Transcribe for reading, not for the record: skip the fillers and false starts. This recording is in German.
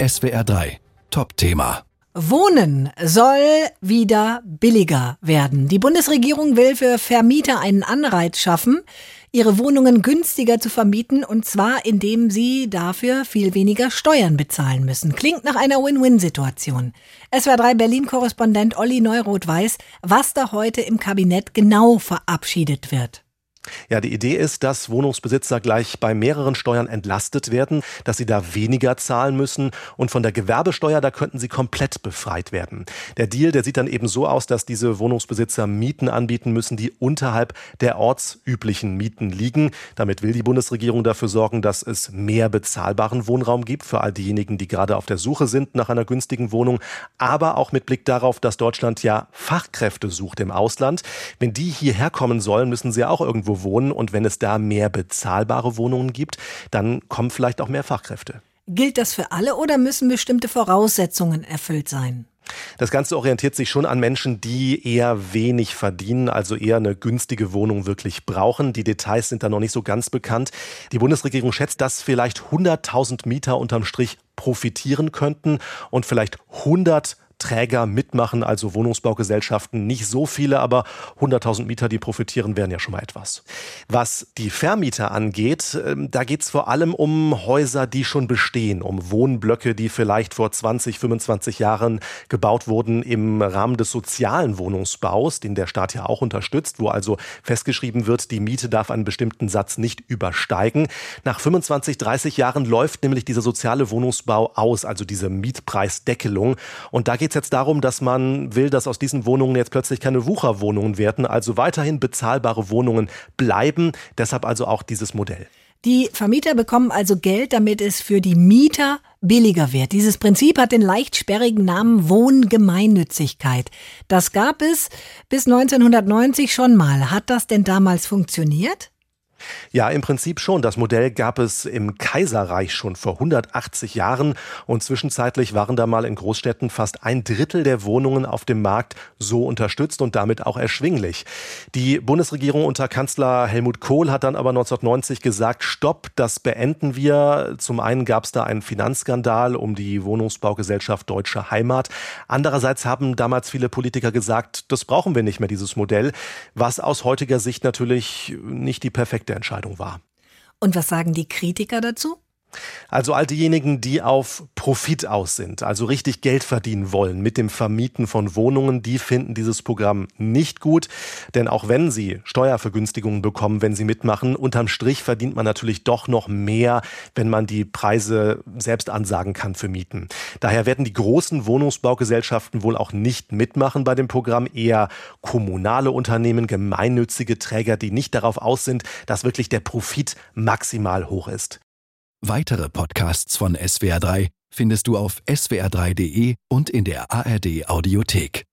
SWR 3 Top-Thema. Wohnen soll wieder billiger werden. Die Bundesregierung will für Vermieter einen Anreiz schaffen, ihre Wohnungen günstiger zu vermieten, und zwar indem sie dafür viel weniger Steuern bezahlen müssen. Klingt nach einer Win-Win-Situation. SWR 3 Berlin-Korrespondent Olli Neuroth weiß, was da heute im Kabinett genau verabschiedet wird. Ja, die Idee ist, dass Wohnungsbesitzer gleich bei mehreren Steuern entlastet werden, dass sie da weniger zahlen müssen, und von der Gewerbesteuer, da könnten sie komplett befreit werden. Der Deal, der sieht dann eben so aus, dass diese Wohnungsbesitzer Mieten anbieten müssen, die unterhalb der ortsüblichen Mieten liegen. Damit will die Bundesregierung dafür sorgen, dass es mehr bezahlbaren Wohnraum gibt für all diejenigen, die gerade auf der Suche sind nach einer günstigen Wohnung, aber auch mit Blick darauf, dass Deutschland ja Fachkräfte sucht im Ausland. Wenn die hierher kommen sollen, müssen sie auch irgendwo wohnen, und wenn es da mehr bezahlbare Wohnungen gibt, dann kommen vielleicht auch mehr Fachkräfte. Gilt das für alle oder müssen bestimmte Voraussetzungen erfüllt sein? Das Ganze orientiert sich schon an Menschen, die eher wenig verdienen, also eher eine günstige Wohnung wirklich brauchen. Die Details sind da noch nicht so ganz bekannt. Die Bundesregierung schätzt, dass vielleicht 100.000 Mieter unterm Strich profitieren könnten und vielleicht 100 Träger mitmachen, also Wohnungsbaugesellschaften. Nicht so viele, aber 100.000 Mieter, die profitieren, wären ja schon mal etwas. Was die Vermieter angeht, da geht es vor allem um Häuser, die schon bestehen, um Wohnblöcke, die vielleicht vor 20, 25 Jahren gebaut wurden im Rahmen des sozialen Wohnungsbaus, den der Staat ja auch unterstützt, wo also festgeschrieben wird, die Miete darf einen bestimmten Satz nicht übersteigen. Nach 25, 30 Jahren läuft nämlich dieser soziale Wohnungsbau aus, also diese Mietpreisdeckelung. Und da geht es jetzt darum, dass man will, dass aus diesen Wohnungen jetzt plötzlich keine Wucherwohnungen werden, also weiterhin bezahlbare Wohnungen bleiben. Deshalb also auch dieses Modell. Die Vermieter bekommen also Geld, damit es für die Mieter billiger wird. Dieses Prinzip hat den leicht sperrigen Namen Wohngemeinnützigkeit. Das gab es bis 1990 schon mal. Hat das denn damals funktioniert? Ja, im Prinzip schon. Das Modell gab es im Kaiserreich schon vor 180 Jahren, und zwischenzeitlich waren da mal in Großstädten fast 1/3 der Wohnungen auf dem Markt so unterstützt und damit auch erschwinglich. Die Bundesregierung unter Kanzler Helmut Kohl hat dann aber 1990 gesagt, stopp, das beenden wir. Zum einen gab es da einen Finanzskandal um die Wohnungsbaugesellschaft Deutsche Heimat. Andererseits haben damals viele Politiker gesagt, das brauchen wir nicht mehr, dieses Modell, was aus heutiger Sicht natürlich nicht die perfekte Entscheidung war. Und was sagen die Kritiker dazu? Also all diejenigen, die auf Profit aus sind, also richtig Geld verdienen wollen mit dem Vermieten von Wohnungen, die finden dieses Programm nicht gut. Denn auch wenn sie Steuervergünstigungen bekommen, wenn sie mitmachen, unterm Strich verdient man natürlich doch noch mehr, wenn man die Preise selbst ansagen kann für Mieten. Daher werden die großen Wohnungsbaugesellschaften wohl auch nicht mitmachen bei dem Programm. Eher kommunale Unternehmen, gemeinnützige Träger, die nicht darauf aus sind, dass wirklich der Profit maximal hoch ist. Weitere Podcasts von SWR 3 findest du auf swr3.de und in der ARD Audiothek.